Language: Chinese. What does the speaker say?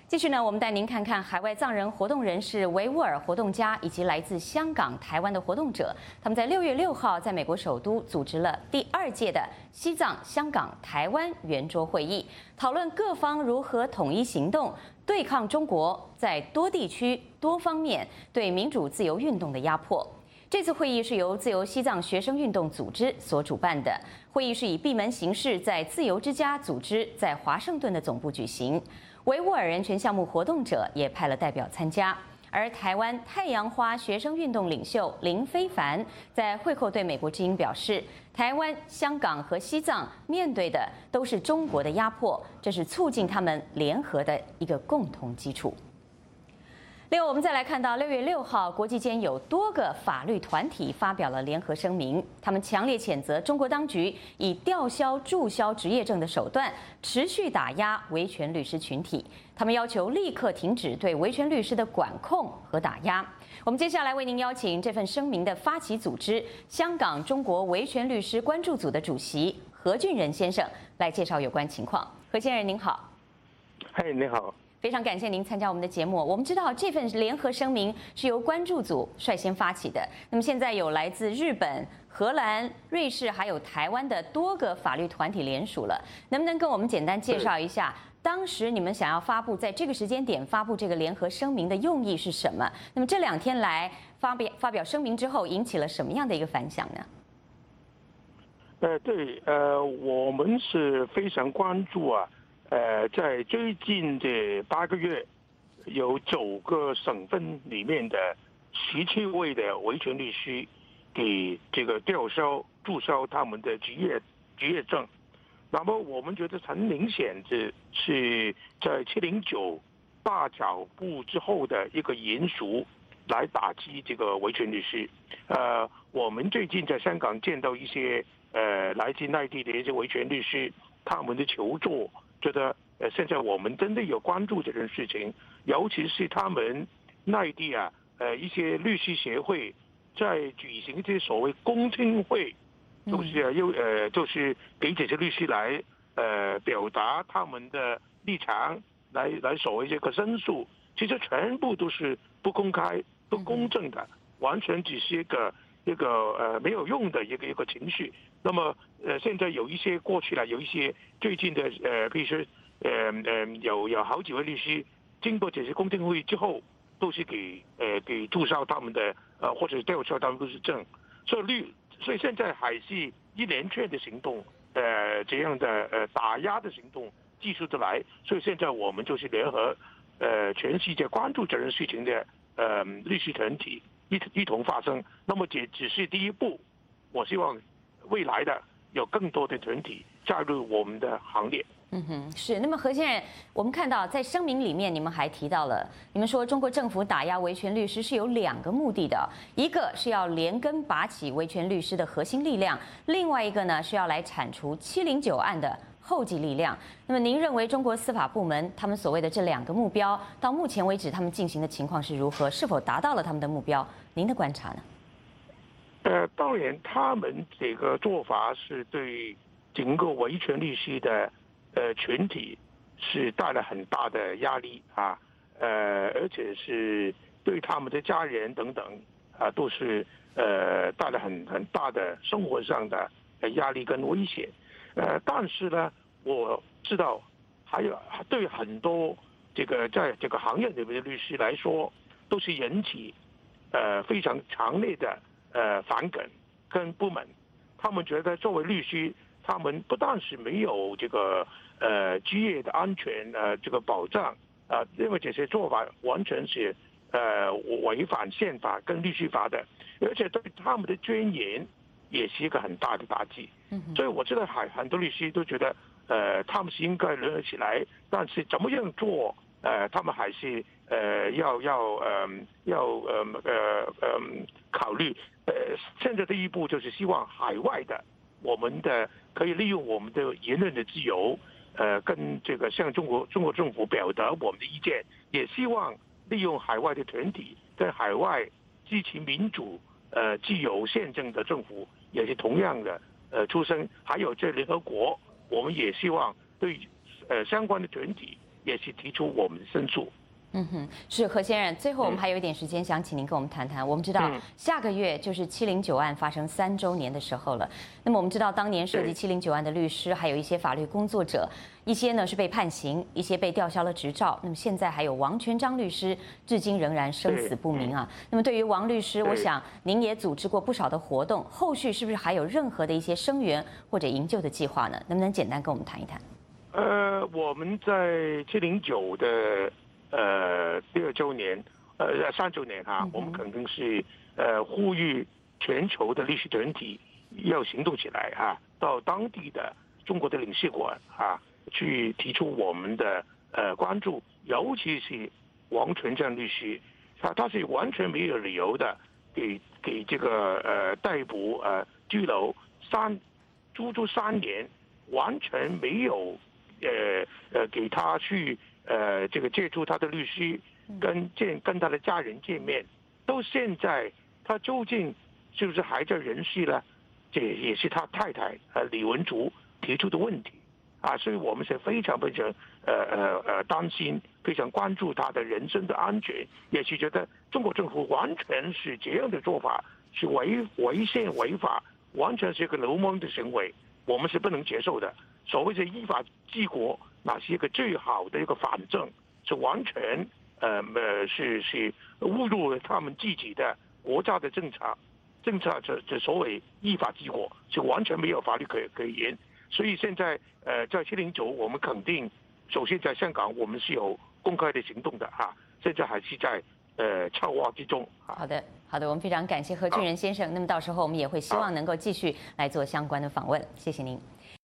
继续呢，我们带您看看海外藏人活动人士维吾尔活动家以及来自香港、台湾的活动者，他们在6月6号在美国首都组织了第2届的西藏、香港、台湾圆桌会议，讨论各方如何统一行动，对抗中国在多地区、多方面对民主自由运动的压迫。这次会议是由自由西藏学生运动组织所主办的，会议是以闭门形式在自由之家组织在华盛顿的总部举行。维吾尔人权项目活动者也派了代表参加，而台湾太阳花学生运动领袖林非凡在会后对美国之音表示，台湾、香港和西藏面对的都是中国的压迫，这是促进他们联合的一个共同基础。另外，我们再来看到6月6号，国际间有多个法律团体发表了联合声明，他们强烈谴责中国当局以吊销、注销执业证的手段持续打压维权律师群体。他们要求立刻停止对维权律师的管控和打压。我们接下来为您邀请这份声明的发起组织香港中国维权律师关注组的主席何俊仁先生来介绍有关情况。何先生您好。 嗨，你好。 非常感谢您参加我们的节目。我们知道这份联合声明是由关注组率先发起的。那么现在有来自日本、荷兰、瑞士还有台湾的多个法律团体联署了。能不能跟我们简单介绍一下，当时你们想要发布在这个时间点发布这个联合声明的用意是什么？那么这2天来发表声明之后，引起了什么样的一个反响呢？ 对，我们是非常关注啊。在最近的8个月，有9个省份里面的17位的维权律师给这个吊销、注销他们的执业证。那么我们觉得很明显的是在709大脚步之后的一个延续，来打击这个维权律师。我们最近在香港见到一些来自内地的一些维权律师，他们的求助。觉得现在我们真的有关注这件事情，尤其是他们内地啊，一些律师协会在举行这些所谓公听会，就是给这些律师来表达他们的立场，来所谓这个申诉，其实全部都是不公开、不公正的，完全只是一个没有用的一个情绪。那么现在有一些过去了，有一些最近的比如说有好几位律师经过这些公听会之后，都是给注销他们的或者吊销他们律师证，所以现在还是一连串的行动，这样的打压的行动继续的来，所以现在我们就是联合全世界关注这件事情的律师团体一同发声。那么这只是第一步，我希望未来的有更多的团体加入我们的行列。 是。那么何先生，我们看到在声明里面，你们还提到了，你们说中国政府打压维权律师是有2个目的的，一个是要连根拔起维权律师的核心力量，另外一个呢是要来铲除709案的后继力量。那么您认为中国司法部门他们所谓的这2个目标，到目前为止他们进行的情况是如何？是否达到了他们的目标？您的观察呢？ 当然，他们这个做法是对整个维权律师的群体是带来很大的压力啊，而且是对他们的家人等等啊，都是带来很大的生活上的压力跟威胁。但是呢，我知道还有对很多这个在这个行业里面的律师来说，都是引起非常强烈的反感跟不满。他们觉得作为律师，他们不但是没有这个职业的安全这个保障因为这些做法完全是违反宪法跟律师法的，而且对他们的尊严也是一个很大的打击。所以我知道很多律师都觉得他们是应该联合起来，但是怎么样做他们还是要考虑。现在第一步就是希望海外的我们的可以利用我们的言论的自由，跟这个向中国政府表达我们的意见，也希望利用海外的团体在海外支持民主、自由宪政的政府，也是同样的出声。还有在联合国，我们也希望对相关的团体也是提出我们的申诉。 嗯哼，是何先生。最后我们还有一点时间，想请您跟我们谈谈。我们知道下个月就是709案发生3周年的时候了。那么我们知道，当年涉及709案的律师，还有一些法律工作者，一些呢是被判刑，一些被吊销了执照。那么现在还有王全璋律师，至今仍然生死不明啊。那么对于王律师，我想您也组织过不少的活动，后续是不是还有任何的一些声援或者营救的计划呢？能不能简单跟我们谈一谈？ 我们在709的第2周年，3周年哈，我们肯定是呼吁全球的律师团体要行动起来哈，到当地的中国的领事馆啊，去提出我们的关注，尤其是王全璋律师，他是完全没有理由的给这个逮捕拘留足足3年，完全没有给他去这个接触他的律师，跟他的家人见面，到现在他究竟是不是还在人世呢？这也是他太太李文竹提出的问题啊，所以我们是非常担心，非常关注他的人身的安全，也是觉得中国政府完全是这样的做法是违宪违法，完全是一个流氓的行为，我们是不能接受的。所谓的依法治国，那是一个最好的一个反证，是完全是误入了他们自己的国家的政策，这所谓依法治国是完全没有法律可言。所以现在在709，我们肯定首先在香港我们是有公开的行动的哈，现在还是在策划之中。 好的，我们非常感谢何俊仁先生。那么到时候我们也会希望能够继续来做相关的访问，谢谢您。